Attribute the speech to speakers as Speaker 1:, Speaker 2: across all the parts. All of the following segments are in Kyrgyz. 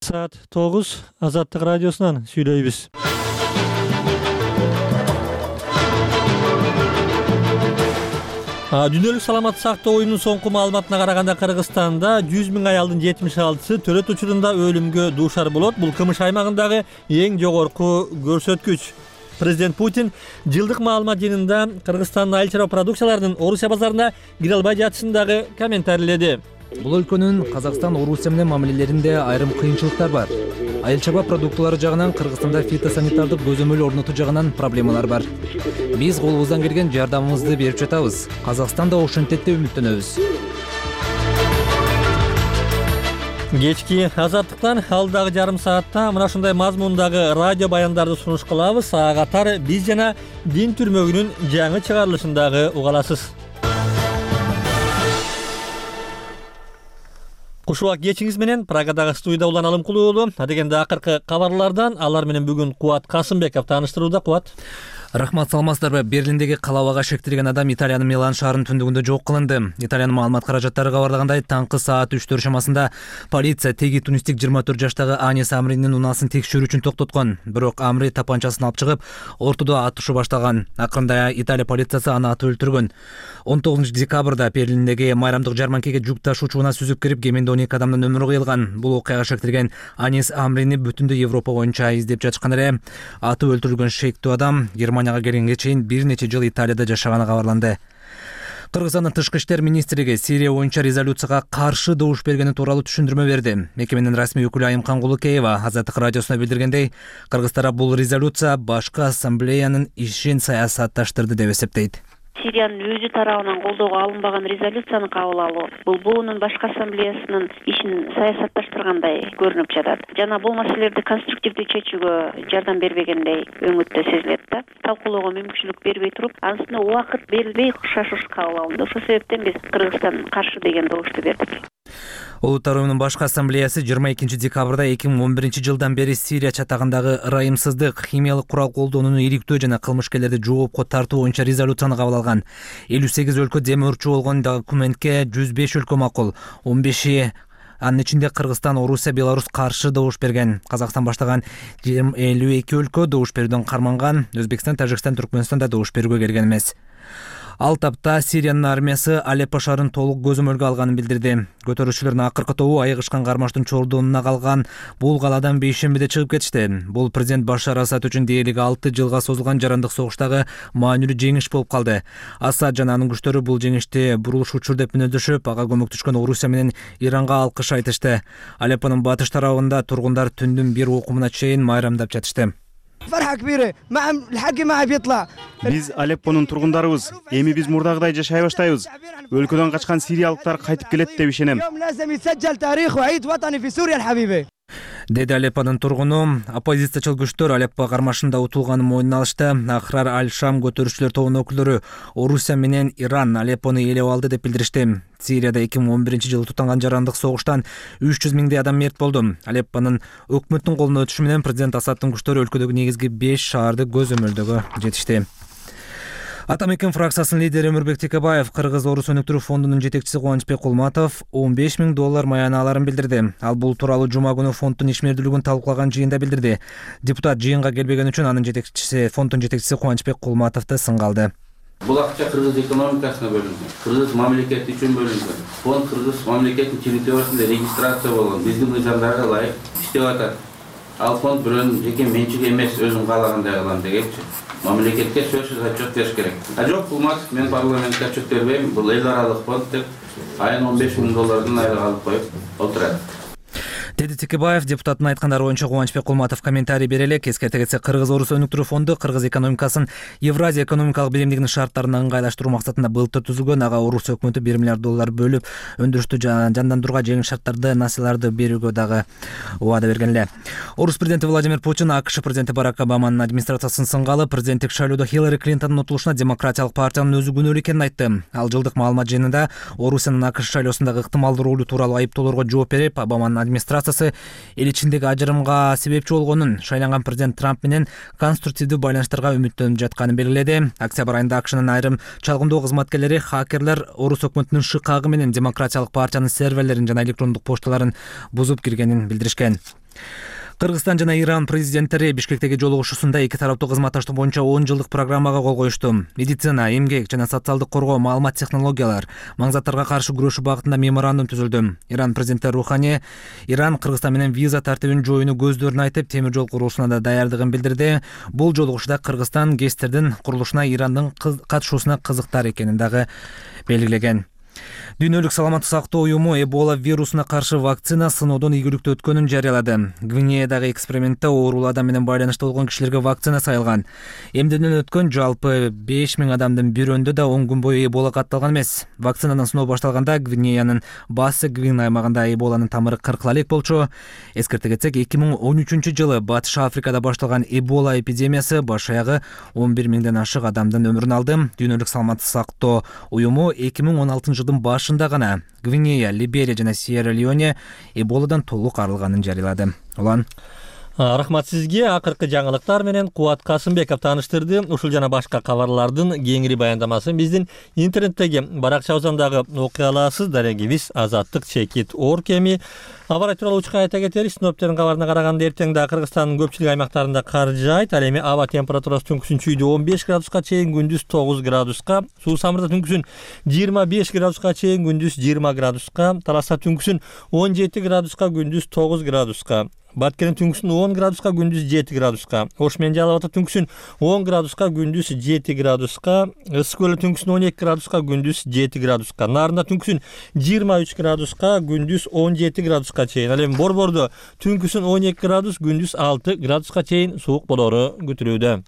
Speaker 1: Saat 9 Azаттык радиосунан сүйлөйбүз. Дүнөлүк саламаттык сактоо оюнунун соңку маалыматына караганда Кыргызстанда 100 миң аялдын 76-сы төрөт учурунда өлүмгө дуушар болот. Бул КМШ аймагындагы эң жогорку көрсөткүч. Президент Путин жылдык маалымат жыйынында Кыргызстандын айыл чарба продукцияларынын Орусия базарына кире албай жатышын дагы комментарийледи.
Speaker 2: Бул өлкөнүн Казакстан Орусия менен мамилелеринде айрым кыйынчылыктар бар. Айыл чарба продуктылары жагынан Кыргызстанда фитосанитардык көзөмөл орнотуу жагынан проблемалар бар. Биз колубуздан келген жардамыбызды берип жатабыз. Казакстан да ошентет деп үмүттөнөбүз.
Speaker 1: Кечки Азаттыктан алдагы жарым саатта мына ушундай мазмундагы радио баяндарды сунуш кылабыз. Сага катар биз жана Дин түрмөгүнүн жаңы чыгарылышындагы угаласыз. Кушубак кечиңиз менен Прагадагы студияда Улан Алымкулуу. Адегенде акыркы кабарлардан алар менен бүгүн Кубат Касымбеков тааныштырууда. Кубат.
Speaker 2: Рахмат, саламатсыздарбы? Берлиндеги калабага шектелген адам Италиянын Милан шаарынын түндүгүндө жок кылынды. Италиянын маалымат каражаттары кабарлагандай, таңкы саат 3 шамасында полиция теги тунистик 24 жаштагы Анис Амринин унаасын текшерүү үчүн токтоткон. Бирок Амри тапанчасын алып чыгып, ортодо атышуу баштаган. Акырында Италия полициясы аны атып өлтүргөн. 19 декабрда Берлиндеги майрамдык жарманкеге жүк ташуучуна сүзүп кирип, кеминде 12 адамдын өмүрү кыйылган. Бул окуяга шектелген Анис Амрини бүтүндөй Европа боюнча издеп жатышкан эле. Атып өлтүрүлгөн шектүү адам Германияга келгенге чейин бир нече жыл Италияда жашаганы кабарланды. Кыргызстандын тышкы иштер министрлиги Сирия боюнча резолюцияга каршы добуш бергени тууралуу түшүндүрмө берди. Мекеменин расмий өкүлү Айымкан Кулукеева Азаттык радиосуна билдиргендей, кыргыздар бул резолюция башкы ассамблеянын ишин саясатташтырды деп эсептейт.
Speaker 3: Сириянын өзү тарабынан колдоого алынбаган резолюцияны кабыл алуу бул буунун башкы ассамблеясынын ишин саясатташтыргандай көрүнүп жатат. Жана бул маселелерди конструктивдүү чечүүгө жардам бербегендей өңүттө сезилет да. Талкуулоого мүмкүнчүлүк бербей туруп, анысына убакыт берилбей шашыш кабыл алынды. Ошол себептен биз Кыргызстан каршы деген добушту бердик.
Speaker 2: Улуттар уюмунун башкы ассамблеясы 22 декабрда 2011 жылдан бери Сирия чатагындагы ырайымсыздык, химиялык курал колдонууну иликтөө жана кылмышкерлерди жоопко тартуу боюнча резолюцияны кабыл алган. 58 өлкө демөөрчү болгон документке 105 өлкө макул, 15 анын ичинде Кыргызстан, Орусия, Беларусь каршы добуш берген. Казакстан баштаган 52 өлкө добуш берүүдөн карманган. Өзбекстан, Тажикстан, Түркмөнстан да добуш берүүгө келген эмес. Ал тапта Сириянын армиясы Алеппо шаарын толук көзөмөлгө алганын билдирди. Көтөрүүчүлөрдүн акыркы тобу айыгышкан кармаштын чордонуна калган бул калаадан бейшембиде чыгып кетишти. Бул президент Башар Асад үчүн дээрлик 6 жылга созулган жарандык согуштагы маанилүү жеңиш болуп калды. Асад жана анын күчтөрү бул жеңишти бурулуш учур деп мүнөздөшүп, ага көмөктөшкөн Орусия менен Иранга алкыш айтышты. Алеппонун батыш тарабында тургундар түндүн 1 окумуна чейин майрамдап жатышты.
Speaker 4: Биз Алеппонун тургундарыбыз. Эми биз мурдагыдай жашай баштайбыз. Өлкөдөн качкан сириялыктар кайтып келет деп ишенем.
Speaker 2: Деди Алеппонун тургуну. Оппозициячыл күчтөр Алеппо кармашында утулганын мойнуна алышты. Ахрар Аль-Шам көтөрүүчүлөр тобунун өкүлдөрү Орусия менен Иран Алеппону ээлеп алды деп билдиришти. Сирияда 2011 жылы тутанган жарандык согуштан 300 миңдей адам мерт болду. Алеппонун өкмөттүн колуна өтүшү менен президент Асадтын күчтөрү өлкөдөгү негизги 5 шаарды көзөмөлдөгө жетишти. Атамекен фракциясынын лидери Өмүрбек Текебаев Кыргыз-Орус өнүктүрүү фондунун жетекчиси Кубанычбек Кулматов 15 миң доллар маяна аларын билдирди. Ал бул тууралуу жума күнү фонддун ишмердүүлүгүн талкуулаган жыйында билдирди. Депутат жыйынга келбеген үчүн анын фонддун жетекчиси Кубанычбек Кулматовду сынга алды.
Speaker 5: Бул акча кыргыз экономикасына бөлүнгөн, кыргыз мамлекети үчүн бөлүнгөн. Фонд кыргыз мамлекетинин территориясында регистрация болгон, биздин мыйзамдарга ылайык иштеп атат. Ал фонд бирөөнүн жеке менчиги эмес, өзүн каалагандай кылам дегенчи. Мамлекетке сөзсүз отчет бериш керек. Жок, Кулматов, мен парламентке отчет бербейм, бул эл аралык фонд деп айына 15 миң доллардын айлык алып коюп отурат.
Speaker 2: Деди Текебаев депутаттын айткандары боюнча Кубанычбек Кулматов комментарий бере элек. Эскерте кетсек, Кыргыз-Орус өнүктүрүү фонду кыргыз экономикасын Евразия экономикалык биримдигинин шарттарына ыңгайлаштыруу максатында былтыр түзүлгөн. Ага Орус өкмөтү 1 миллиард доллар бөлүп, өндүрүштү жандандырууга жеңил шарттарды, насыйларды берүүгө дагы убада берген эле. Орус президенти Владимир Путин АКШ президенти Барак Обаманын администрациясын сынга алып, президенттик шайлоодо Хиллари Клинтондун утулушуна демократиялык партиянын өзү күнөөлүү экенин айтты. Ал жылдык маалымат жыйынында Орусиянын АКШ шайлоосундагы ыктымалдуу ролу тууралуу айыптоолорго жооп берип, Обаманын администрациясы эл ичиндеги ажырымга себепчи болгонун, шайланган президент Трамп менен конструктивдүү байланыштарга үмүттөнүп жатканын белгиледи. Октябрь айында АКШнын айрым чалгындоо кызматкерлери хакерлер Орус өкмөтүнүн шыкагы менен демократиялык партиянын серверлерин жана электрондук пошталарын бузуп киргенин билдиришкен. Кыргызстан жана Иран президенттери Бишкектеги жолугушуусунда эки тараптуу кызматташтык боюнча 10 жылдык программага кол коюшту. Медицина, эмгек жана социалдык коргоо, маалымат технологиялар, маңзаттарга каршы күрөшүү багытында меморандум түзүлдү. Иран президенти Рухани Иран Кыргызстан менен виза тартибин жоюуну көздөрүн айтып, темир жол курулушуна да даярдыгын билдирди. Бул жолугушууда Кыргызстан ГЭСтердин курулушуна Ирандын катышуусуна кызыктар экенин дагы белгилеген. Дүйнөлүк саламаттык сактоо уюму Эбола вирусуна каршы вакцина сыноодон ийгиликтүү өткөнүн жарыялады. Гвинеядагы экспериментте оорулуу адам менен байланышта болгон кишилерге вакцина салган. Эмдөөдөн өткөн жалпы 5000 адамдын бирөөндө да 10 күн бою Эбола катталган эмес. Вакцинанын сыноо башталганда Гвинеянын Бассы Гвин аймагында Эболанын тамыры кыркыла элек болчу. Эскерте кетсек, 2013-жылы Батыш Африкада башталган Эбола эпидемиясы баш аягы 11 миңден ашык адамдын өмүрүн алды. Дүйнөлүк саламаттык сактоо уюму 2016-жылдын башында гана Гвинея, Либерия жана Сьерра-Леоне Эболадан толук арылганын жарыялады. Улан
Speaker 1: Рахмат сизге. Акыркы жаңылыктар менен Кубат Касымбеков тааныштырды. Ушул жана башка кабарлардын кеңири баяндамасын биздин интернеттеги баракчабыздагы окуя аласыз. Дарегибиз azatlyk.org эми аба тууралуу учка айта кетели. Синоптиктердин кабарына караганда эртең да Кыргызстандын көпчүлүк аймактарында кар жаайт. Ал эми аба температурасы түнкүсүн чүйдө 15 градуска чейин, күндүз 9 градуска, Суу Самырда түнкүсүн 25 градуска чейин, күндүз 20 градуска, Таласта түнкүсүн 17 градуска, күндүз 9 градуска, Баткенин түнкүсүн 10 градуска, күндүз 7 градуска, Ош менен Жалал Абадта түнкүсүн 10 градуска, күндүз 7 градуска, Ысык көлдө түнкүсүн 12 градуска, күндүз 7 градуска, Нарында түнкүсүн 23 градуска, күндүз 17 градуска чейин. Ал эми Борбордо түнкүсүн 12 градус, күндүз 6 градуска чейин суук болору күтүлүүдө.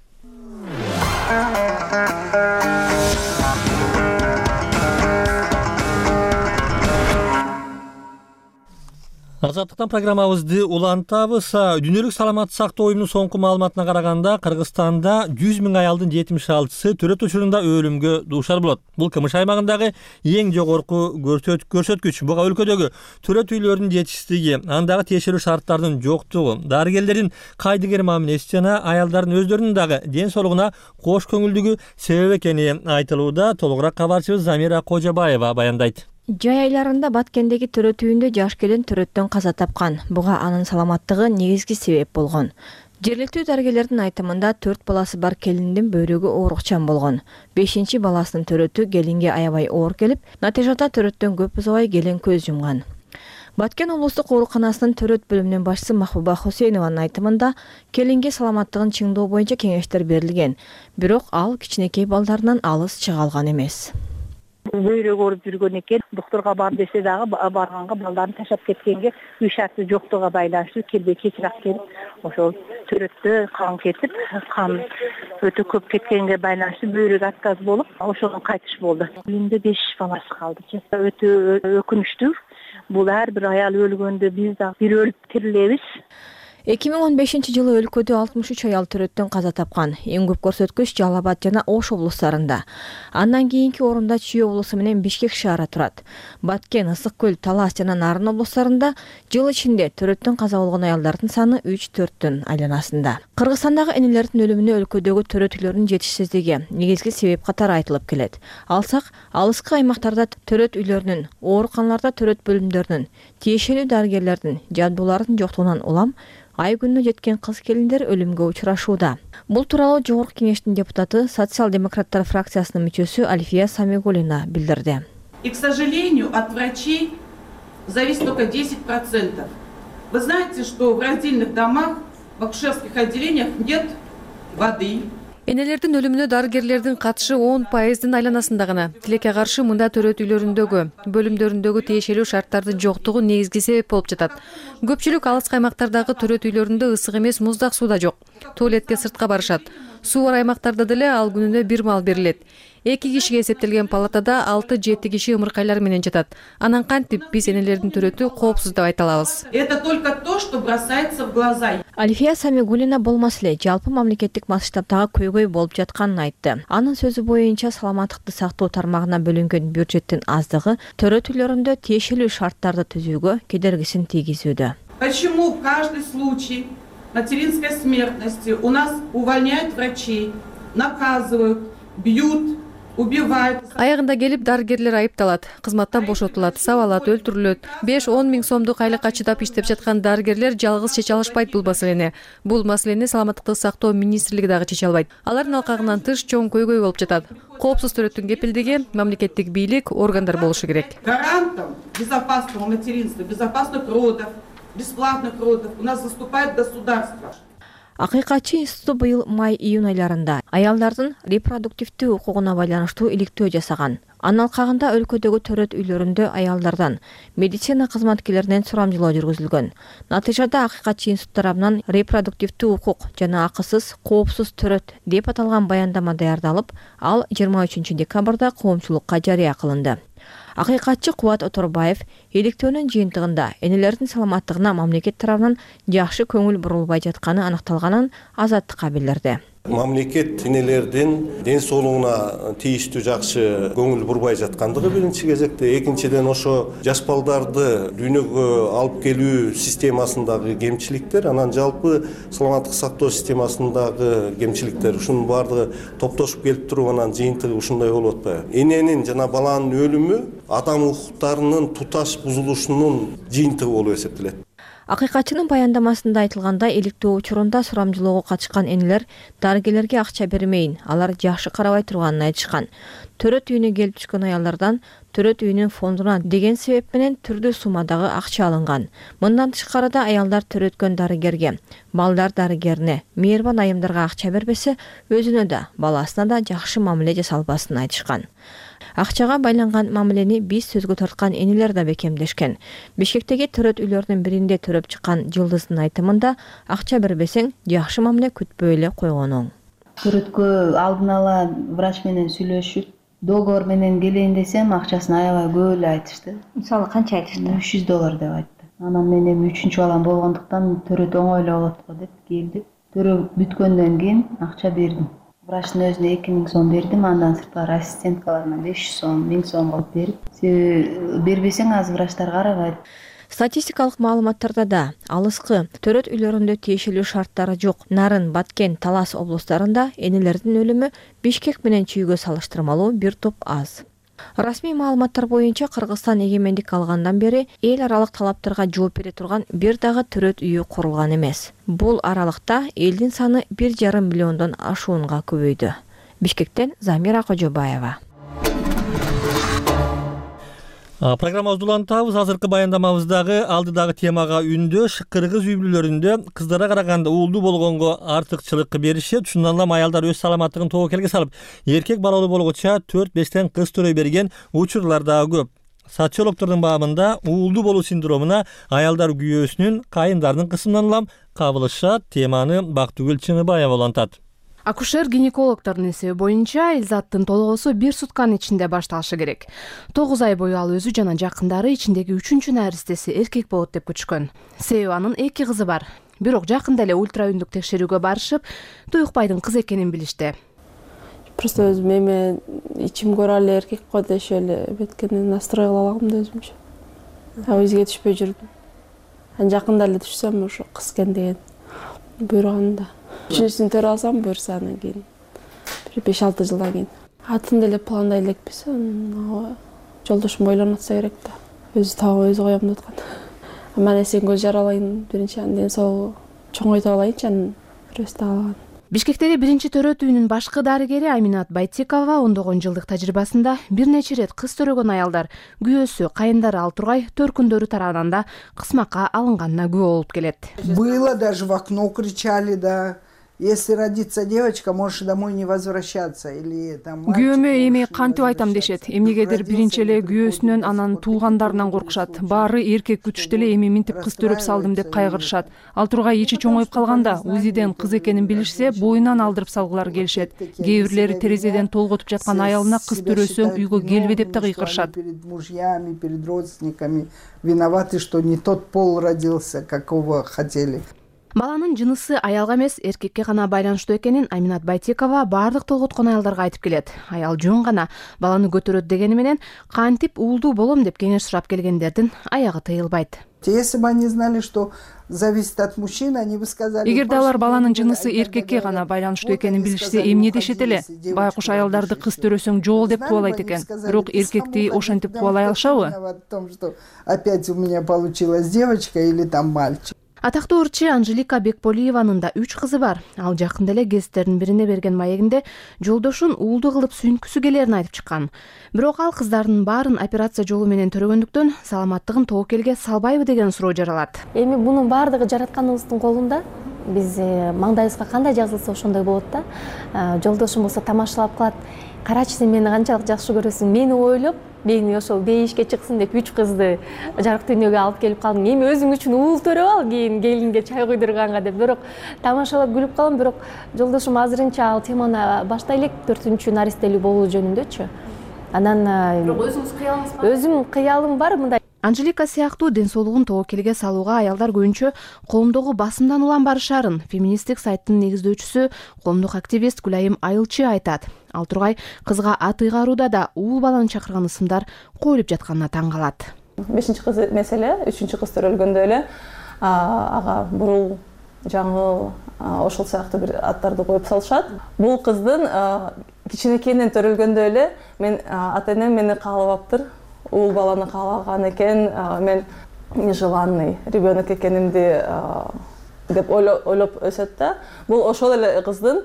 Speaker 1: Азаттыктан программабызды улантабыз. Дүйнөлүк саламаттык сактоо уюмунун соңку маалыматына караганда, Кыргызстанда 100 миң аялдын 76-сы төрөт учурунда өлүмгө дуушар болот. Бул КМШ аймагындагы эң жогорку көрсөткүч. Буга өлкөдөгү төрөт үйлөрдүн жетишсиздиги, андагы тиешелүү шарттардын жоктугу, дарыгерлердин кайдыгер мамилеси жана аялдардын өздөрүнүн дагы ден соолугуна кош көңүлдүгү себеп экени айтылууда. Толугураак кабарчыбыз Замира Кожобаева баяндайт.
Speaker 6: Жай айларында Баткендеги төрөт үйүндө жаш келин төрөттөн каза тапкан. Буга анын саламаттыгы негизги себеп болгон. Жергиликтүү дарыгерлердин айтымында 4 баласы бар келиндин бөйрөгү оорукчан болгон. 5-чи баласынын төрөтү келинге аябай оор келип, натыйжада төрөттөн көп узабай келин көз жумган. Баткен облустук ооруканасынын төрөт бөлүмүнүн башчысы Махбуба Хусейнованын айтымында келинге саламаттыгын чыңдоо боюнча кеңештер берилген. Бирок ал кичинекей балдарынан алыс чыга алган эмес.
Speaker 7: Бөйрөк ооруп жүргөн экен, докторго бар десе дагы барганга балдарын ташап кеткенге үй шарты жоктугуна байланыштуу келбей кечирээк келип, ошол төрөттө кан кетип, кан өтө көп кеткенге байланыштуу бөйрөк отказ болуп, ошондон кайтыш болду. Үйүндө 5 баласы калды. Өтө өкүнүчтүү. Бул ар бир аял өлгөндө биз дагы бир өлүп тирилебиз.
Speaker 6: 2015-жылы өлкөдө 63 аял төрөттөн каза тапкан. Эң көп көрсөткүч Жалал Абад жана Ош облустарында. Андан кийинки орунда Чүй облусу менен Бишкек шаары турат. Баткен, Ысык көл, Талас жана Нарын облустарында жыл ичинде төрөттөн каза болгон аялдардын саны 3-4түн айланасында. Кыргызстандагы энелердин өлүмүнө өлкөдөгү төрөт үйлөрүнүн жетишсиздиги негизги себеп катары айтылып келет. Алсак, алыскы аймактарда төрөт үйлөрүнүн, ооруканаларда төрөт бөлүмдөрүнүн, тиешелүү дарыгерлердин жабдуулардын жоктугунан улам ай күнүнө жеткен кыз келиндер өлүмгө учурашууда. Бул тууралуу Жогорку Кеңештин депутаты, социал-демократтар фракциясынын мүчөсү Альфия Самигуллина билдирди.
Speaker 8: И, к сожалению, от врачей зависит только 10%. Вы знаете, что в родильных домах, в акушерских отделениях нет воды.
Speaker 9: Энелердин өлүмүнө дарыгерлердин катышы 10%-дын айланасында гана. Тилекке каршы мында төрөт үйлөрүндөгү, бөлүмдөрүндөгү тиешелүү шарттардын жоктугу негизги себеп болуп жатат. Көпчүлүк алыс аймактардагы төрөт үйлөрүндө ысык эмес муздак суу да жок. Туалетке сыртка барышат. Суу бар аймактарда деле ал күнүнө бир мал берилет. 2 кишиге эсептелген палатада 6-7 киши ымыркайлар менен жатат. Анан кантип биз энелердин төрөтү коопсуз деп айта алабыз.
Speaker 8: Это только то, что бросается в глаза.
Speaker 6: Альфия Самигуллина болмос эле жалпы мамлекеттик масштабтагы көйгөй болуп жатканын айтты. Анын сөзү боюнча саламаттыкты сактоо тармагына бөлүнгөн бюджеттин аздыгы төрөт үйлөрүндө тиешелүү шарттарды түзүүгө кедергисин тийгизүүдө.
Speaker 8: Почему в каждый случай материнской смертности у нас увольняют врачей, наказывают, бьют, убивают.
Speaker 9: Аягында келип дарыгерлер айыпталат, кызматтан бошотулат, сабалат, өлтүрүлөт. 5-10 миң сомдук айлыкка чыдап иштеп жаткан дарыгерлер жалгыз чече алышпайт бул маселени. Бул маселени саламаттыкты сактоо министрлиги дагы чече албайт. Алардын алкагынан тыш чоң көйгөй болуп жатат. Коопсуз төрөттүн кепилдиги мамлекеттик бийлик, органдар болушу керек.
Speaker 8: Гарантом безопасного материнства, безопасных родов, бесплатных родов у нас заступает государство.
Speaker 6: Акыйкатчы институту быйыл май-июнь айларында аялдардын репродуктивдүү укугуна байланыштуу иликтөө жасаган. Анын алкагында өлкөдөгү төрөт үйлөрүндө аялдардан, медицина кызматкерлеринен сурамжылоо жүргүзүлгөн. Натыйжада Акыйкатчы институт тарабынан репродуктивдүү укук жана акысыз, коопсуз төрөт деп аталган баяндама даярдалып, ал 23 декабрда коомчулукка жарыя кылынды. Акыйкатчы Кубат Оторбаев иликтөөнүн жыйынтыгында энелердин саламаттыгына мамлекет тарабынан жакшы көңүл бурулбай жатканы аныкталганын Азаттыкка билдирди.
Speaker 10: Мамлекет энелердин ден соолугуна тийиштүү жакшы көңүл бурбай жаткандыгы биринчи кезекте, экинчиден ошо жаш балдарды дүйнөгө алып келүү системасындагы кемчиликтер, анан жалпы саламаттык сактоо системасындагы кемчиликтер, ушунун баардыгы топтошуп келип туруп анан жыйынтыгы ушундай болуп атпайбы. Эненин жана баланын өлүмү адам укуктарынын туташ бузулушунун жыйынтыгы болуп эсептелет.
Speaker 6: Акыйкатчынын баяндамасында айтылгандай, иликтөө учурунда сурамжылоого катышкан энелер дарыгерлерге акча бермейин, алар жакшы карабай турганын айтышкан. Төрөт үйүнө келип түшкөн аялдардан төрөт үйүнүн фондуна деген себеп менен түрдүү суммадагы акча алынган. Мындан тышкары да аялдар төрөткөн дарыгерге, балдар дарыгерине, мээрбан айымдарга акча бербесе, өзүнө да, баласына да жакшы мамиле жасалбасын айтышкан. Акчага байланган мамилени биз сөзгө тарткан энелер да бекемдешкен. Бишкектеги төрөт үйлөрүнүн биринде төрөп чыккан Жылдыздын айтымында акча бербесең жакшы мамиле күтпөй эле койгон оң.
Speaker 11: Төрөткө алдын ала врач менен сүйлөшүп, договор менен келейин десем, акчасын аябай көп эле айтышты.
Speaker 6: Мисалы канча айтышты?
Speaker 11: $300 деп айтты. Анан мен эми 3-чү балам болгондуктан төрөт оңой эле болот го деп келдим. Төрөп бүткөндөн кийин акча бердим. Врачтын өзүнө 2000 сом бердим, андан сырткары ассистенткаларына 500 сом, 1000 сом кылып берип, бербесең азыр врачтар карабайт.
Speaker 6: Статистикалык маалыматтарда да алыскы төрөт үйлөрүндө тиешелүү шарттары жок Нарын, Баткен, Талас облустарында энелердин өлүмү Бишкек менен Чүйгө салыштырмалуу бир топ аз. Расмий маалыматтар боюнча Кыргызстан эгемендик алгандан бери эл аралык талаптарга жооп бере турган бир дагы төрөт үйү курулган эмес. Бул аралыкта элдин саны 1,5 миллиондон ашуунга көбөйдү. Бишкектен Замира Кожобаева.
Speaker 1: Программабызды улантабыз. Азыркы баяндамабыздагы алдыдагы темага үндөш кыргыз үй бүлөлөрүндө кыздара караганда уулдуу болгонго артыкчылык беришет. Ушундан улам аялдар өз саламаттыгын тобокелге салып, эркек балалуу болгоча 4-5тен кыз төрөй берген учурлар дагы көп. Социологдордун баамында уулдуу болуу синдромуна аялдар күйөөсүнүн, кайындарынын кысымынан улам кабылышат. Теманы Бактыгүл Чыныбаева улантат.
Speaker 12: Акушер-гинекологдордун эсеби боюнча Элзаттын толгоосу 1 сутканын ичинде башталышы керек. 9 ай бою ал өзү жана жакындары ичиндеги 3-чү наристеси эркек болот деп күтүшкөн. Себеби анын 2 кызы бар. Бирок жакында эле ультра үндүк текшерүүгө барышып, туюкбайдын кыз экенин билишти.
Speaker 13: Просто өзүм эме ичим көрө эле эркек го дешип эле беткени настрой кыла алагам да өзүмчө. Өзгө түшпөй жүрдүм. Жакында эле түшсөм ошо кыз экен деген буйруганда. Үчүнчүсүн төрө алсам буюрса анан кийин 5-6 жылдан кийин. Атын эле пландай элекпиз. Жолдошум ойлонуп атса керек да. Өзү табып өзү коем деп аткан. Мен эсен көз жаралайын, биринчи ден соолугу чоңойтуп алайынчы, анан өстө алган.
Speaker 12: Бишкектеги биринчи төрөт үйүнүн башкы дарыгери Аминат Байтекова ондогон жылдык тажрыйбасында бир нече рет кыз төрөгөн аялдар күйөөсү, кайындары ал тургай төркүндөрү тарабынан да кысмакка алынганына күбө болуп келет.
Speaker 14: Было даже в окно кричали, да. Если родится девочка, можешь домой не возвращаться или там.
Speaker 12: Күйөөмө эми кантип айтам дешет. Эмнегедир биринчи эле күйөөсүнөн, анан туугандарынан коркушат. Баары эркек күтүштү эле эми минтип кыз төрөп салдым деп кайгырышат. Ал тургай ичи чоңоюп калганда, УЗИден кыз экенин билишсе, боюнан алдырып салгылар келишет. Кээ бирлери терезеден толготуп жаткан аялына кыз төрөсөң үйгө келбе деп да кыйкырышат.
Speaker 14: Перед мужьями, перед родственниками виноваты, что не тот пол родился, какого хотели.
Speaker 15: Баланын жынысы аялга эмес, эркекке гана байланыштуу экенин Аминат Байтекова баардык толготкон аялдарга айтып келет. Аял жөн гана баланы көтөрөт дегени менен кантип уулдуу болом деп кеңеш сурап келгендердин аягы тыйылбайт.
Speaker 14: Если бы они знали, что зависит от мужчин, они бы сказали...
Speaker 12: Эгерде алар баланын жынысы эркекке гана байланыштуу экенин билишсе, эмне дешет эле? Байкуш аялдарды кыз төрөсөң жол деп кубалайт экен. Бирок эркекти ошентип кубалай алышабы?
Speaker 14: Опять у меня получилась девочка или там мальчик.
Speaker 15: Атактуу ырчы Анжелика Бекполиеванын да 3 кызы бар. Ал жакында эле гезиттердин бирине берген маегинде жолдошун уулду кылып сүйүнткүсү келерин айтып чыккан. Бирок ал кыздарынын баарын операция жолу менен төрөгөндүктөн саламаттыгын тобокелге салбайбы деген суроо жаралат.
Speaker 16: Эми бунун баардыгы жаратканыбыздын колунда. Биз маңдайыбызга кандай жазылса ошондой болот да. Жолдошум болсо тамашалап калат. Карачы, сен мени канчалык жакшы көрөсүң, мени ойлоп, мени ошол бейишке чыксын деп 3 кызды жарык дүйнөгө алып келип калдым. Эми өзүң үчүн уул төрөп ал, кийин келинге чай куйдурганга деп. Бирок тамашалап күлүп калам, бирок жолдошум азырынча ал теманы баштай элек 4-чү наристелүү болуу жөнүндөчү. Анан бирок өзүңүз кыялыңыз бар? Өзүм кыялым бар мындай.
Speaker 15: Анжелика сыяктуу ден соолугун тобокелге салууга аялдар көбүнчө коомдогу басымдан улам барышарын феминисттик сайттын негиздөөчүсү, коомдук активист Гүлайым Айылчы айтат. Ал тургай кызга ат ыйгарууда да уул баланы чакырган ысымдар коюлуп жатканына таң калат.
Speaker 17: 5-чи кыз маселе, 3-чү кыз төрөлгөндө эле ага бурул, жаңыл, ошол сыяктуу бир аттарды коюп салышат. Бул кыздын кичинекейинен төрөлгөндө эле мен ата-энем мени каалабаптыр. Уул баланы каалаган экен, мен нежеланный ребенок экенимди деп ойлоп өсөт да. Бул ошол эле кыздын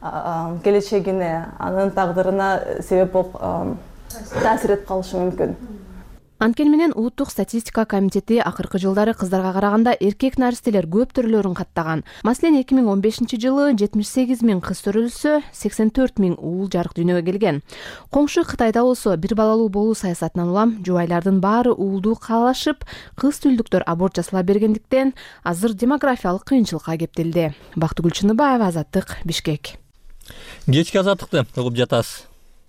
Speaker 17: келечегине, анын тагдырына себеп болуп таасир этип калышы мүмкүн.
Speaker 15: Анткени менен Улуттук статистика комитети акыркы жылдары кыздарга караганда эркек наристелер көп төрөлөрүн каттаган. Маселен 2015-жылы 78 000 кыз төрөлсө, 84 000 уул жарык дүйнөгө келген. Коңшу Кытайда болсо бир балалуу болуу саясатынан улам жубайлардын баары уулдуу каалашып, кыз түйүлдүктөр аборт жасала бергендиктен азыр демографиялык кыйынчылыкка кептелди. Бактыгүл Чыныбаева, Азаттык, Бишкек.
Speaker 1: Кечки азаттыкты угуп жатасыз.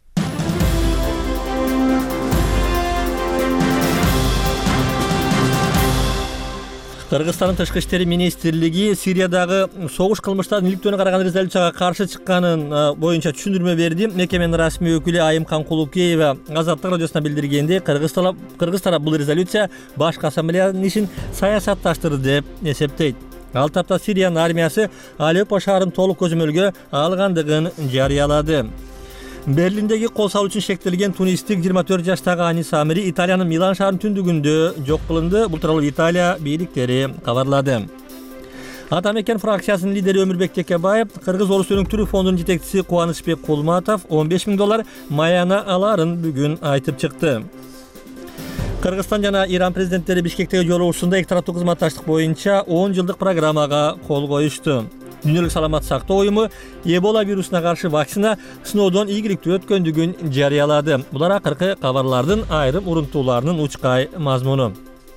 Speaker 1: Кыргызстандын тышкы иштери министрлиги Сириядагы согуш кылмыштарын иликтөөнү караган резолюцияга каршы чыкканын боюнча түшүндүрмө берди. Мекеменин расмий өкүлү Айымкан Кулукеева Азаттык радиосуна билдиргенде, кыргыз тарап бул резолюция башкы ассамблеянын ишин саясатташтырды деп эсептейт. Ал тапта Сириянын армиясы Алеппо шаарын толук көзөмөлгө алгандыгын жарыялады. Берлиндеги кол салуу үчүн шектелген тунистик 24 жаштагы Анис Амири Италиянын Милан шаарынын түндүгүндө жок кылынды. Бул тууралуу Италия бийликтери кабарлады. Ата мекен фракциясынын лидери Өмүрбек Текебаев, Кыргыз Орус өнүктүрүү фондунун жетекчиси Кубанычбек Кулматов 15 000 доллар маяна аларын бүгүн айтып чыкты. Кыргызстан жана Иран президенттери Бишкектеги жолугушуусунда эки тараптуу кызматташтык боюнча 10 жылдык программага кол коюшту. Дүйнөлүк саламаттык сактоо уюму Эбола вирусуна каршы вакцина сыноодон ийгиликтүү өткөндүгүн жарыялады. Булар акыркы кабарлардын айрым урунтууларынын учкай мазмуну.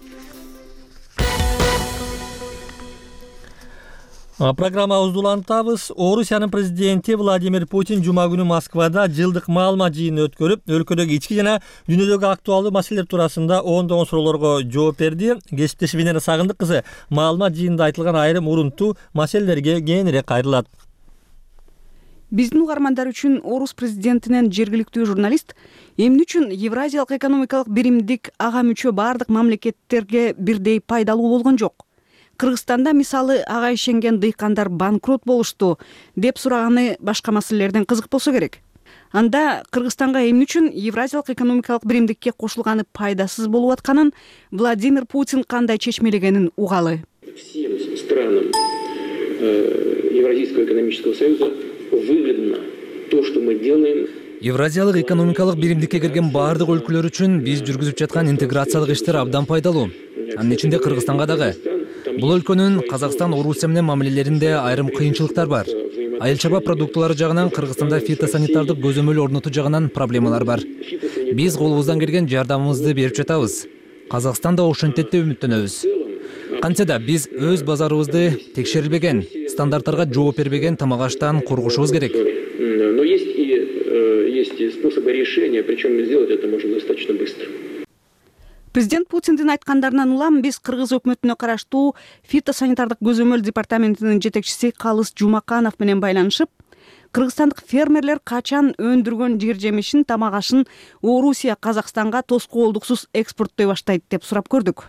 Speaker 1: Программабызды улантабыз. Орусиянын президенти Владимир Путин жума күнү Москвада жылдык маалымат жыйынын өткөрүп, өлкөдөгү ички жана дүйнөдөгү актуалдуу маселелер туурасында ондогон суроолорго жооп берди. Кесиптешим Венера Сагындык кызы маалымат жыйынында айтылган айрым урунтуу маселелерге кеңири кайрылат.
Speaker 18: Биздин угармандар үчүн орус президентинен жергиликтүү журналист эмне үчүн Евразиялык экономикалык биримдик ага мүчө бардык мамлекеттерге бирдей пайдалуу болгон жок? Кыргызстанда мисалы ага ишенген дыйкандар банкрот болушту деп сураганы башка маселелерден кызык болсо керек. Анда Кыргызстанга эмне үчүн Евразиялык экономикалык биримдикке кошулганы пайдасыз болуп атканын Владимир Путин кандай чечмелегенин угалы.
Speaker 19: Всем странам Евразийского экономического союза выгодно то, что мы делаем.
Speaker 2: Евразиялык экономикалык биримдикке кирген баардык өлкөлөр үчүн биз жүргүзүп жаткан интеграциялык иштер абдан пайдалуу. Анын ичинде Кыргызстанга дагы. Бул өлкөнүн Казакстан, Орусия менен мамилелеринде айрым кыйынчылыктар бар. Айыл чаба продуктулары жагынан Кыргызстанда фитосанитардык көзөмөл орнотуу жагынан проблемалар бар. Биз колубуздан келген жардамыбызды берип жатабыз. Казакстан да ошентет деп үмүттөнөбүз. Кантсе да биз өз базарыбызды текшерилбеген, стандарттарга жооп бербеген тамак-аштан коргошубуз керек.
Speaker 19: Но есть способы решения, причем сделать это можно достаточно быстро.
Speaker 18: Президент Путиндин айткандарынан улам биз Кыргыз өкмөтүнө караштуу фитосанитардык көзөмөл департаментинин жетекчиси Калыс Жумаканов менен байланышып, кыргызстандык фермерлер качан өндүргөн жер жемишин, тамак ашын Орусия, Казакстанга тоскоолдуксуз экспорттой баштайт деп сурап көрдүк.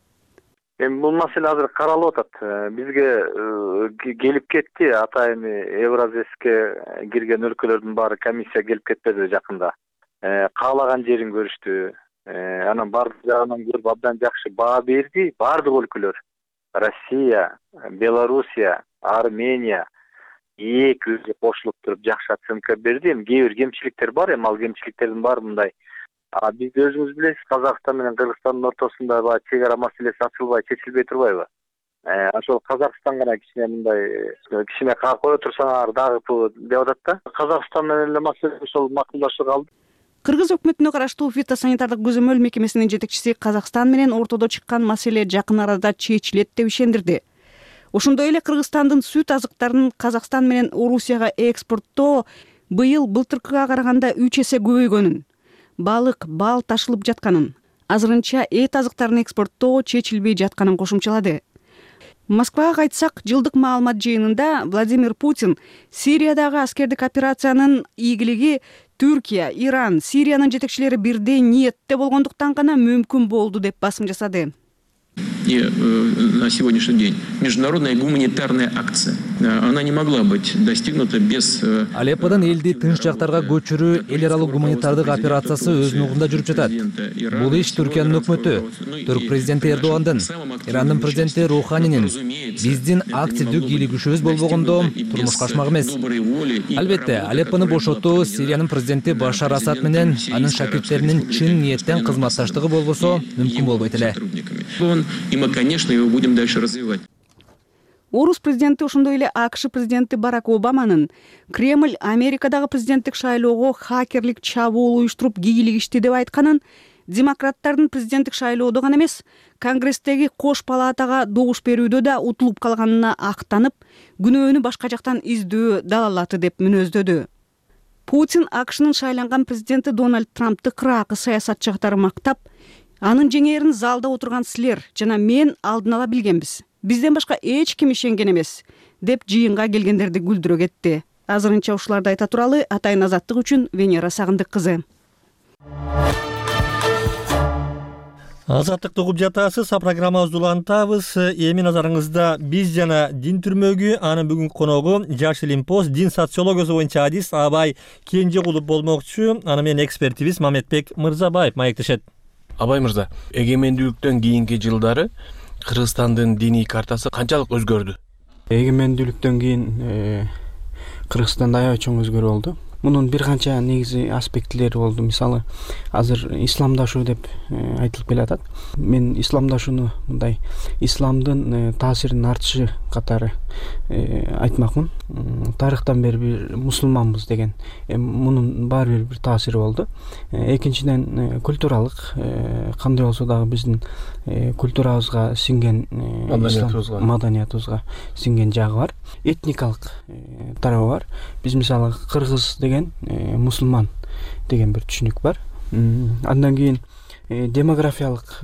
Speaker 20: Эми бул маселе азыр каралып атат. Бизге келип кетти, атайын Евразеске кирген өлкөлөрдүн баары комиссия келип кетпеди жакында. Каалаган жерин көрүштү. Анан бардык жагынан көрүп абдан жакшы баа берди. Бардык өлкөлөр Россия, Белоруссия, Армения эки өзү кошулуп туруп жакшы оценка берди. Эми кээ бир кемчиликтер бар, эми ал кемчиликтердин баары мындай. Биз өзүңүз билесиз, Казакстан менен Кыргызстандын ортосунда чек ара маселеси ачылбай, чечилбей турбайбы? Ошол Казакстан гана кичине каап кое турсаңар дагы деп атат да. Казакстан менен эле маселе ошол макулдашып калды.
Speaker 18: Кыргыз өкмөтүнө караштуу фитосанитардык көзөмөл мекемесинин жетекчиси Казакстан менен ортодо чыккан маселе жакын арада чечилет деп ишендирди. Ошондой эле Кыргызстандын сүт азыктарын Казакстан менен Орусияга экспорттоо быйыл былтыркыга караганда 3 эсе көбөйгөнүн, балык, бал ташылып жатканын, азырынча эт азыктарын экспорттоо чечилбей жатканын кошумчалады. Москвага кайтсак, жылдык маалымат жыйынында Владимир Путин Сириядагы аскердик операциянын ийгилиги Түркия, Иран, Сириянын жетекчилери бирдей ниетте болгондуктан гана мүмкүн болду деп басым жасады.
Speaker 21: И на сегодняшний день международная гуманитарная акция, она не могла быть достигнута без...
Speaker 2: Алепподан элди тынч жактарга көчүрүү эл аралык гуманитардык операциясы өз нугунда жүрүп жатат. Бул иш Түркиянын өкмөтү, Түрк президенти Эрдогандын, Ирандын президенти Руханинин, биздин активдүү кийлигишибиз болбогондо турмушка ашмак эмес. Албетте, Алеппону бошотуу Сириянын президенти Башар Асад менен анын шакирттеринин чын ниеттен кызматташтыгы болбосо мүмкүн болбойт эле.
Speaker 21: И мы, конечно, его будем дальше развивать.
Speaker 18: Орус президенти, ошондой эле АКШ президенти Барак Обаманын Кремль Америкадагы президенттик шайлоого хакерлик чабуул уюштуруп кийлигишти деп айтканын, демократтардын президенттик шайлоодо гана эмес, Конгресстеги кош палатага добуш берүүдө да утулуп калганына актанып, күнөөнү башка жактан издөө далалаты деп мүнөздөдү. Путин АКШнын шайланган президенти Дональд Трампты кыракы саясатчы катары мактап, анын жеңээрин залда отурган силер жана мен алдын ала билгенбиз. Бизден башка эч ким ишенген эмес, деп жыйынга келгендерди күлдүрө кетти. Азырынча ушуларды айта туралы Атайын Азаттык үчүн Венера Сагындык кызы.
Speaker 1: Азаттыкты угуп жатасыз, программабызды улантабыз. Эми назарыңызда биз жана дин түрмөгү, анын бүгүнкү коногу Жаш Илим Пост дин социологиясы боюнча адис Абай Кенжекулов болмокчу. Аны менен экспертибиз Мамедбек Мырзабаев маектешет.
Speaker 22: Абай мырза, эгемендүүлүктөн кийинки жылдары Кыргызстандын диний картасы канчалык өзгөрдү?
Speaker 23: Эгемендүүлүктөн кийин Кыргызстанда аябай чоң өзгөрүү болду. Мунун бир канча негизи аспектилери болду. Мисалы, азыр исламдашуу деп айтылып келатат. Мен исламдашууну мындай исламдын таасиринин артышы катары айтмакмын. Тарыхтан бери бир мусулманбыз деген мунун баары бир таасири болду. Экинчиден культуралык, кандай болсо дагы биздин культурабызга сиңген, маданиятыбызга сиңген жагы бар. Этникалык тарабы бар. Биз мисалы кыргыз деген мусулман деген бир түшүнүк бар. Андан кийин демографиялык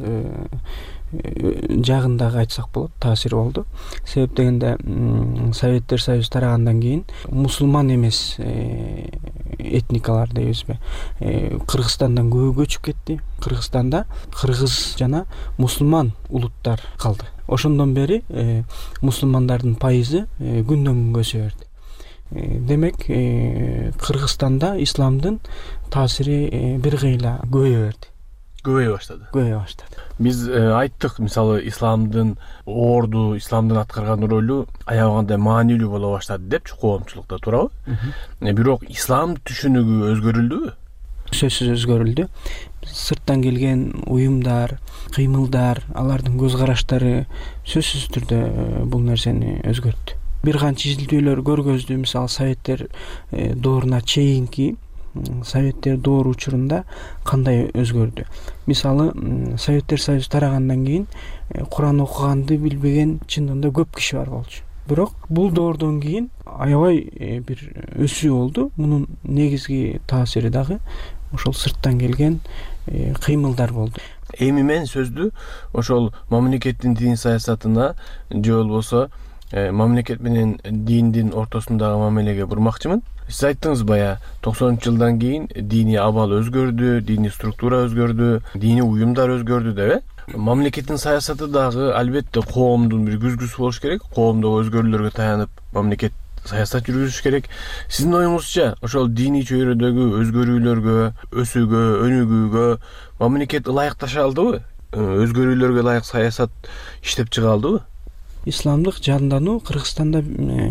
Speaker 23: жагындагы айтсак болот, таасир болду. Себеп дегенде Советтер Союзу тарагандан кийин мусулман эмес этникалар дейбизби, Кыргызстандан көбү көчүп кетти. Кыргызстанда кыргыз жана мусулман улуттар калды. Ошондон бери мусулмандардын пайызы күндөн күнгө өсө берди. Демек, Кыргызстанда исламдын таасири бир кыйла көбөйө берди.
Speaker 22: Көбөйө баштады. Биз айттык, мисалы, исламдын орду, исламдын аткарган ролу аябагандай маанилүү боло баштады депчи коомчулукта, туурабы? Бирок ислам түшүнүгү өзгөрүлдүбү?
Speaker 23: Сөзсүз өзгөрүлдү. Сырттан келген уюмдар, кыймылдар, алардын көз караштары сөзсүз түрдө бул нерсени өзгөрттү. Бир канча изилдөөлөр көргөздү. Мисалы, Советтер дооруна чейинки Советтер доору учурунда кандай өзгөрдү. Мисалы, Советтер Союзу тарагандан кийин Куран окуганды билбеген чындыгында көп киши бар болчу. Бирок бул доордон кийин аябай бир өсүү болду. Мунун негизги таасири дагы ошол сырттан келген кыймылдар болду.
Speaker 22: эми мен сөздү ошол мамлекеттин дин саясатына же болбосо мамлекет менен диндин ортосундагы мамилеге бурмакчымын. Сиз айттыңыз баягы 90-жылдан кийин диний абал өзгөрдү, диний структура өзгөрдү, диний уюмдар өзгөрдү деп. Мамлекеттин саясаты дагы албетте коомдун бир күзгүсү болуш керек. Коомдогу өзгөрүүлөргө таянып мамлекет саясат жүргүзүш керек. Сиздин оюңузча ошол диний чөйрөдөгү өзгөрүүлөргө, өсүүгө, өнүгүүгө мамлекет ылайыкташа алдыбы? Өзгөрүүлөргө ылайык саясат иштеп чыга алдыбы?
Speaker 23: Исламдык жандануу Кыргызстанда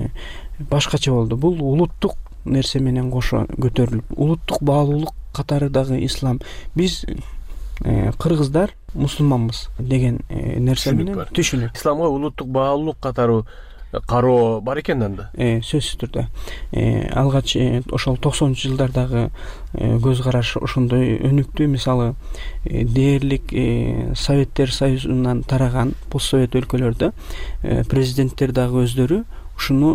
Speaker 23: башкача болду. Бул улуттук нерсе менен кошо көтөрүлүп, улуттук баалуулук катары дагы ислам. Биз кыргыздар мусулманбыз деген нерсе менен түшүнүк.
Speaker 22: Исламга улуттук баалуулук катары кароо бар экен анда.
Speaker 23: Сөзсүз түрдө. Алгач ошол 90-жылдардагы көз караш ошондой өнүктү. Мисалы, дээрлик Советтер Союзунан тараган постсовет өлкөлөрдө президенттер дагы өздөрү ушуну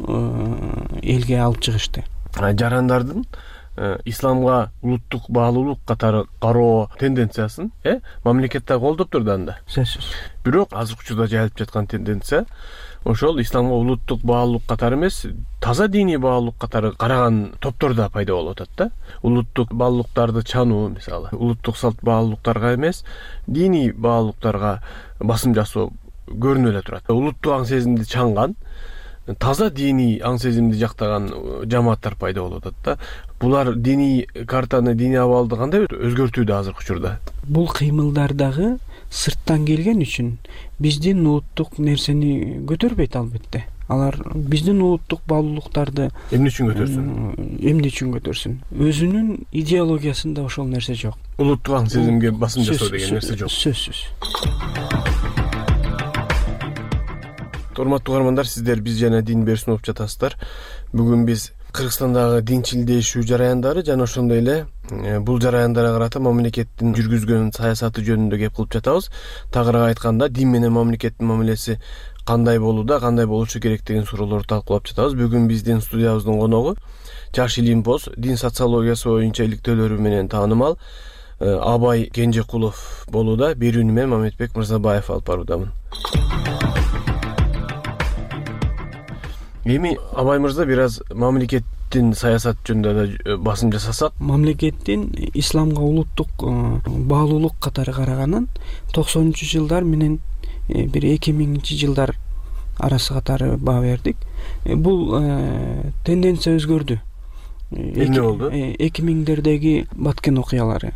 Speaker 23: элге алып чыгышты.
Speaker 22: Жарандардын исламга улуттук баалуулук катары кароо тенденциясын мамлекетте колдоп турду анда.
Speaker 23: Сөзсүз.
Speaker 22: Бирок азыркы учурда жайылып жаткан тенденция ошол исламга улуттук баалуулук катары эмес, таза диний баалуулук катары караган топтор да пайда болуп атат да. Улуттук баалуулуктарды чануу, мисалы, улуттук салт баалуулуктарга эмес, диний баалуулуктарга басым жасоо көрүнүп эле турат. Улуттук аң сезимди чанган, таза диний аң сезимди жактаган жамааттар пайда болуп атат да. Булар диний картаны, диний абалды кандай өзгөртүүдө азыркы учурда?
Speaker 23: Бул кыймылдар дагы сырттан келген үчүн биздин улуттук нерсени көтөрбөйт албетте. Алар биздин улуттук баалуулуктарды
Speaker 22: эмне үчүн көтөрсүн?
Speaker 23: Эмне үчүн көтөрсүн? Өзүнүн идеологиясында ошол нерсе жок.
Speaker 22: Улуттук аң сезимге басым жасоо деген нерсе жок.
Speaker 23: Сөзсүз.
Speaker 22: Урматтуу угармандар, сиздер биз жана дин берсин угуп жатасыздар. Бүгүн биз Кыргызстандагы динчилдешүү жараяндары жана ошондой эле бул жараяндарга карата мамлекеттин жүргүзгөн саясаты жөнүндө кеп кылып жатабыз. Тагыраак айтканда, дин менен мамлекеттин мамилеси кандай болууда, кандай болушу керек деген суроолорду талкуулап жатабыз. Бүгүн биздин студиябыздын коногу Жаш Илимпоз, дин социологиясы боюнча иликтөөлөрү менен таанымал Абай Кенжекулов болууда. Берүүнү мен Мамедбек Мырзабаев алып баруудамын. Эми Абай мырза бир аз мамлекеттин саясат жөнүндө да басым жасасак.
Speaker 23: Мамлекеттин исламга улуттук баалуулук катары караганын 90-жылдар менен бир 2000-жылдар арасы катары баа бердик. Бул тенденция өзгөрдү.
Speaker 22: Эмне болду?
Speaker 23: 2000-дердеги Баткен окуялары,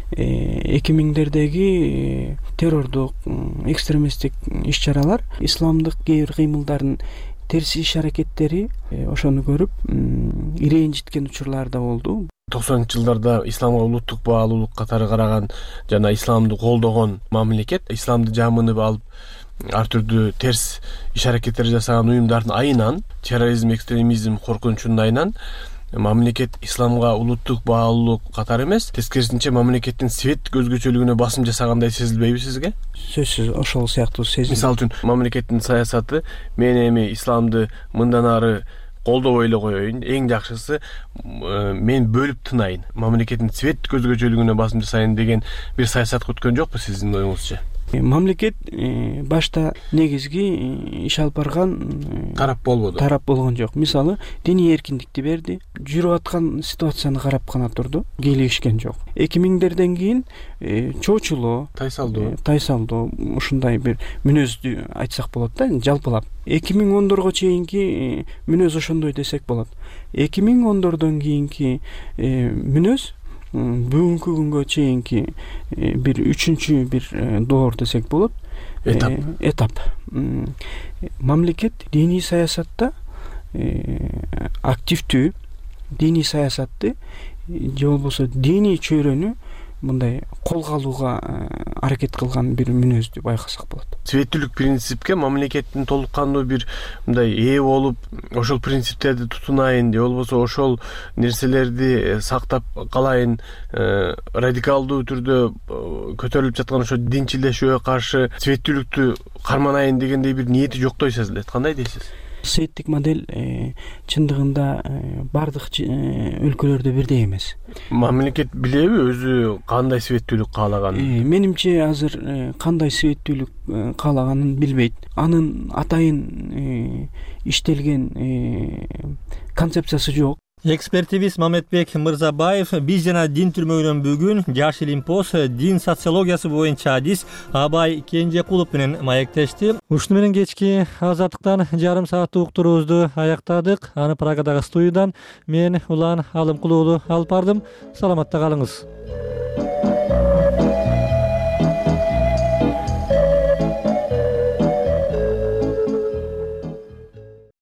Speaker 23: 2000-дердеги террордук, экстремисттик иш-чаралар, исламдык кээ бир кыймылдардын терс иш аракеттери ошону көрүп ирэнжиткен учурлар да болду.
Speaker 22: 90-жылдарда исламга улуттук баалуулук катары караган жана исламды колдогон мамлекет, исламды жамынып алып ар түрдүү терс иш аракеттер жасаган уюмдардын айынан, терроризм, экстремизм коркунучунун айынан мамлекет исламга улуттук баалуулук катары эмес, тескерисинче мамлекеттин свет өзгөчөлүгүнө басым жасагандай сезилбейби сизге?
Speaker 23: Сөзсүз ошол сыяктуу сезилет.
Speaker 22: Мисалы үчүн мамлекеттин саясаты мен эми исламды мындан ары колдобой эле коеюн, эң жакшысы мен бөлүп тынайын, мамлекеттин свет өзгөчөлүгүнө басым жасайын деген бир саясат күткөн жокпу сиздин оюңузча?
Speaker 23: Мамлекет башта негизги иш алып барган
Speaker 22: тарап
Speaker 23: болгон жок. Мисалы, диний эркиндикти берди, жүрүп аткан ситуацияны карап гана турду, келишкен жок. 2000-дерден кийин чоочулоо, тайсалдоо ушундай бир мүнөздү айтсак болот да, жалпылап. 2010-дорго чейинки мүнөз ошондой десек болот. 2010-дордон кийинки мүнөз бүгүнкү күнгө чейинки бир үчүнчү бир доор десек болот. Этап. Мамлекет диний саясатта активдүү, диний саясатты же болбосо диний чөйрөнү мындай колго алууга аракет кылган бир мүнөздү байкасак болот.
Speaker 22: Светтүүлүк принципке мамлекеттин толук кандуу бир мындай ээ болуп, ошол принциптерди тутунайын, же болбосо ошол нерселерди сактап калайын, радикалдуу түрдө көтөрүлүп жаткан ошо динчилдешүүгө каршы светтүүлүктү карманайын дегендей бир ниети жоктой сезилет. Кандай дейсиз?
Speaker 23: светтик модель чындыгында бардык өлкөлөрдө бирдей эмес.
Speaker 22: Мамлекет билеби өзү кандай светтүүлүк каалаганын?
Speaker 23: Менимче азыр кандай светтүүлүк каалаганын билбейт. Анын атайын иштелген концепциясы жок.
Speaker 1: Экспертибиз Мамедбек Мырзабаев биз жана дин түрмөгүнөн бүгүн Жаш Илимпоз дин социологиясы боюнча адис Абай Кенжекулов менен маектешти. Ушуну менен кечки азаттыктан жарым сааттык уктуруубузду аяктадык. Аны Праgadагы студиядан мен Улан Алымкулуу алып бардым. Саламатта калыңыз.